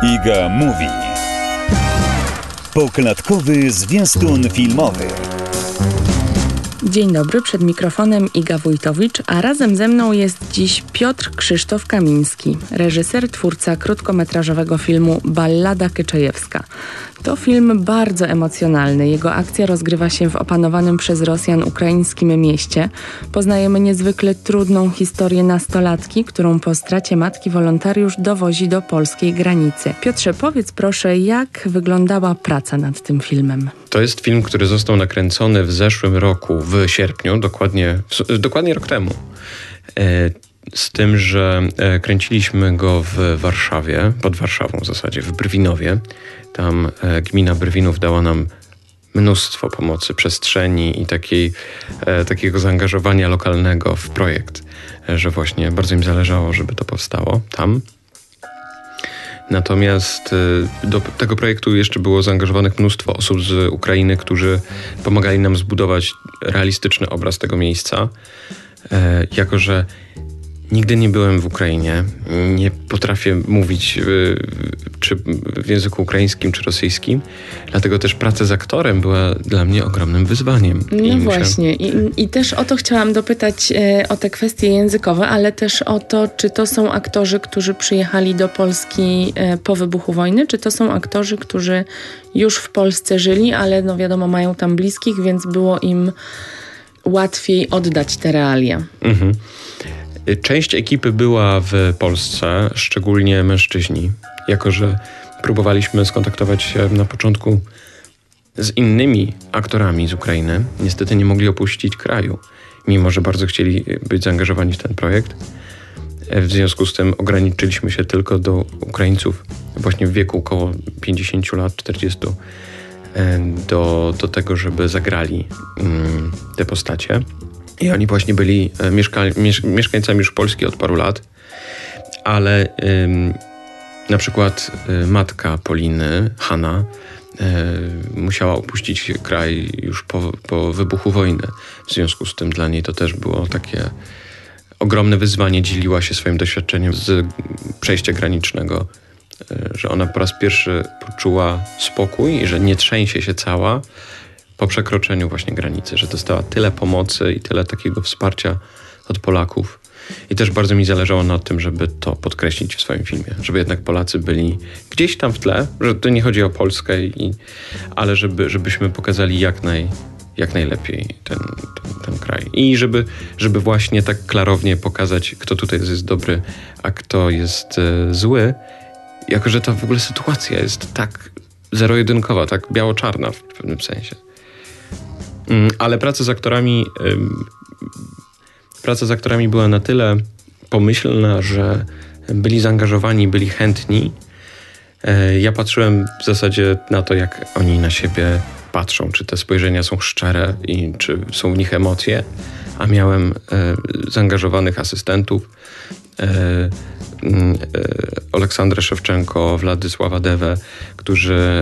Iga Mówi. Poklatkowy zwiastun filmowy. Dzień dobry, przed mikrofonem Iga Wójtowicz, a razem ze mną jest dziś Piotr Krzysztof Kamiński, reżyser, twórca krótkometrażowego filmu Ballada Kyczejewska. To film bardzo emocjonalny. Jego akcja rozgrywa się w opanowanym przez Rosjan ukraińskim mieście. Poznajemy niezwykle trudną historię nastolatki, którą po stracie matki wolontariusz dowozi do polskiej granicy. Piotrze, powiedz proszę, jak wyglądała praca nad tym filmem? To jest film, który został nakręcony w zeszłym roku, w sierpniu, dokładnie rok temu. Z tym, że kręciliśmy go w Warszawie, pod Warszawą w zasadzie, w Brwinowie. Tam gmina Brwinów dała nam mnóstwo pomocy, przestrzeni i takiego zaangażowania lokalnego w projekt, że właśnie bardzo im zależało, żeby to powstało tam. Natomiast do tego projektu jeszcze było zaangażowanych mnóstwo osób z Ukrainy, którzy pomagali nam zbudować realistyczny obraz tego miejsca. Jako że nigdy nie byłem w Ukrainie, nie potrafię mówić czy w języku ukraińskim, czy rosyjskim, dlatego też praca z aktorem była dla mnie ogromnym wyzwaniem. No właśnie. I też o to chciałam dopytać, o te kwestie językowe, ale też o to, czy to są aktorzy, którzy przyjechali do Polski po wybuchu wojny, czy to są aktorzy, którzy już w Polsce żyli, ale no wiadomo, mają tam bliskich, więc było im łatwiej oddać te realia. Mhm. Część ekipy była w Polsce, szczególnie mężczyźni, jako że próbowaliśmy skontaktować się na początku z innymi aktorami z Ukrainy. Niestety nie mogli opuścić kraju, mimo że bardzo chcieli być zaangażowani w ten projekt. W związku z tym ograniczyliśmy się tylko do Ukraińców właśnie w wieku około 50 lat, 40, do tego, żeby zagrali te postacie. I oni właśnie byli mieszkańcami już Polski od paru lat, ale na przykład matka Poliny, Hanna, musiała opuścić kraj już po wybuchu wojny. W związku z tym dla niej to też było takie ogromne wyzwanie. Dzieliła się swoim doświadczeniem z przejścia granicznego, że ona po raz pierwszy poczuła spokój i że nie trzęsie się cała po przekroczeniu właśnie granicy, że dostała tyle pomocy i tyle takiego wsparcia od Polaków. I też bardzo mi zależało na tym, żeby to podkreślić w swoim filmie, żeby jednak Polacy byli gdzieś tam w tle, że to nie chodzi o Polskę, ale żebyśmy pokazali jak najlepiej ten kraj. I żeby właśnie tak klarownie pokazać, kto tutaj jest dobry, a kto jest zły, jako że ta w ogóle sytuacja jest tak zero-jedynkowa, tak biało-czarna w pewnym sensie. Ale praca z aktorami była na tyle pomyślna, że byli zaangażowani, byli chętni. Ja patrzyłem w zasadzie na to, jak oni na siebie patrzą, czy te spojrzenia są szczere i czy są w nich emocje, a miałem zaangażowanych asystentów, Aleksandrę Szewczenko, Władysława Dewę, którzy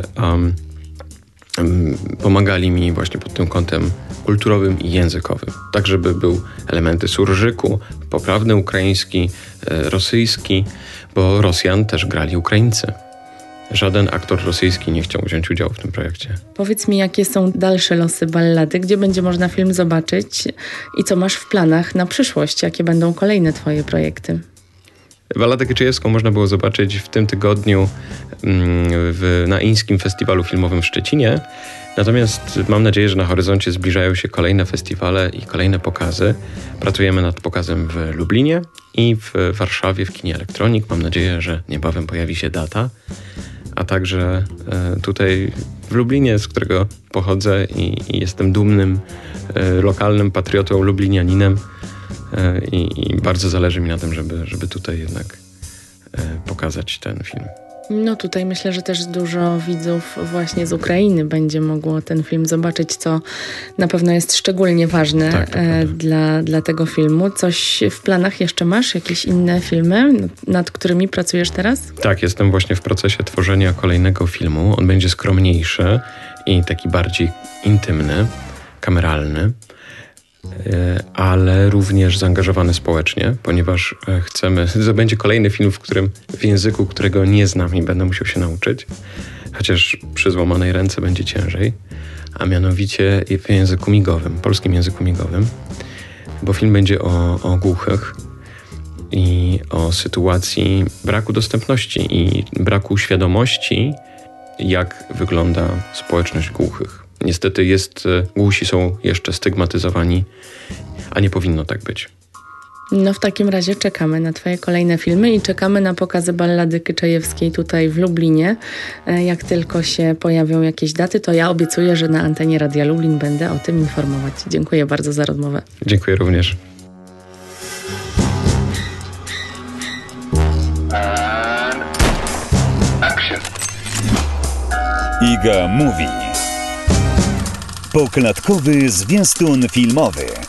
pomagali mi właśnie pod tym kątem kulturowym i językowym. Tak, żeby były elementy surżyku, poprawny ukraiński, rosyjski, bo Rosjan też grali Ukraińcy. Żaden aktor rosyjski nie chciał wziąć udziału w tym projekcie. Powiedz mi, jakie są dalsze losy Ballady, gdzie będzie można film zobaczyć i co masz w planach na przyszłość, jakie będą kolejne twoje projekty? Balladę Kyczejewską można było zobaczyć w tym tygodniu na Ińskim Festiwalu Filmowym w Szczecinie. Natomiast mam nadzieję, że na horyzoncie zbliżają się kolejne festiwale i kolejne pokazy. Pracujemy nad pokazem w Lublinie i w Warszawie w kinie Elektronik. Mam nadzieję, że niebawem pojawi się data. A także tutaj w Lublinie, z którego pochodzę i jestem dumnym lokalnym patriotą, lublinianinem. I bardzo zależy mi na tym, żeby tutaj jednak pokazać ten film. No tutaj myślę, że też dużo widzów właśnie z Ukrainy będzie mogło ten film zobaczyć, co na pewno jest szczególnie ważne dla tego filmu. Coś w planach jeszcze masz? Jakieś inne filmy, nad którymi pracujesz teraz? Tak, jestem właśnie w procesie tworzenia kolejnego filmu. On będzie skromniejszy i taki bardziej intymny, kameralny. ale również zaangażowany społecznie, ponieważ chcemy, to będzie kolejny film, w języku, którego nie znam i będę musiał się nauczyć, chociaż przy złamanej ręce będzie ciężej, a mianowicie w języku migowym, polskim języku migowym, bo film będzie o głuchych i o sytuacji braku dostępności i braku świadomości, jak wygląda społeczność głuchych. Niestety głusi są jeszcze stygmatyzowani, a nie powinno tak być. No w takim razie czekamy na Twoje kolejne filmy i czekamy na pokazy Ballady Kyczejewskiej tutaj w Lublinie. Jak tylko się pojawią jakieś daty, to ja obiecuję, że na antenie Radia Lublin będę o tym informować. Dziękuję bardzo za rozmowę. Dziękuję również. Iga Mówi. Poklatkowy zwiastun filmowy.